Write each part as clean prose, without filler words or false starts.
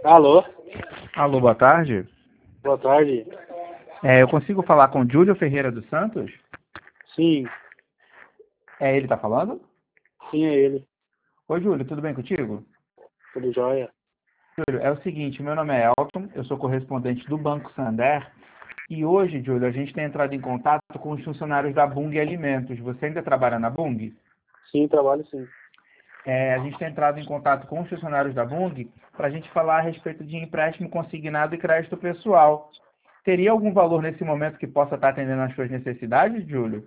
Alô, Alô, boa tarde. boa tarde. Eu consigo falar com Júlio Ferreira dos Santos? Sim, É ele que tá falando? sim, é ele. Oi, Júlio, tudo bem contigo? Tudo jóia? Júlio, é o seguinte, meu nome é Elton, eu sou correspondente do Banco Santander e hoje, Júlio, a gente tem entrado em contato com os funcionários da Bung Alimentos. Você ainda trabalha na Bung? Sim, trabalho sim. A gente tem entrado em contato com os funcionários da Bung para a gente falar a respeito de empréstimo consignado e crédito pessoal. Teria algum valor nesse momento que possa estar atendendo às suas necessidades, Júlio?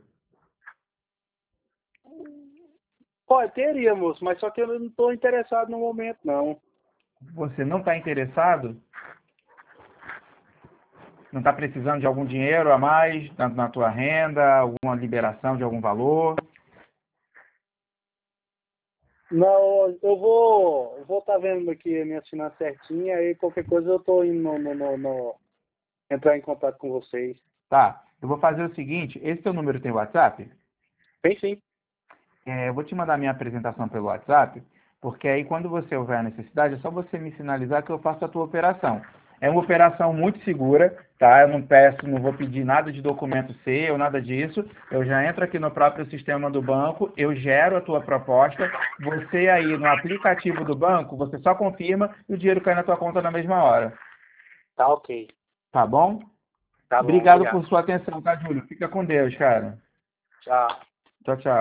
Pode, teria, moço, mas só que eu não estou interessado no momento, não. Você não está interessado? Não está precisando de algum dinheiro a mais na tua renda, alguma liberação de algum valor? Não, eu vou estar vendo aqui a minha finanças certinha, aí qualquer coisa eu estou indo entrar em contato com vocês. Tá, eu vou fazer o seguinte, esse teu número tem WhatsApp? Bem sim. Eu vou te mandar minha apresentação pelo WhatsApp, porque aí quando você houver a necessidade, é só você me sinalizar que eu faço a tua operação. É uma operação muito segura, tá? Eu não peço, não vou pedir nada de documento seu, nada disso. Eu já entro aqui no próprio sistema do banco, eu gero a tua proposta, você aí no aplicativo do banco, você só confirma e o dinheiro cai na tua conta na mesma hora. Tá ok. Tá bom? Tá bom, Obrigado obrigado. por sua atenção, tá, Júlio? Fica com Deus, cara. Tchau. Tchau, tchau.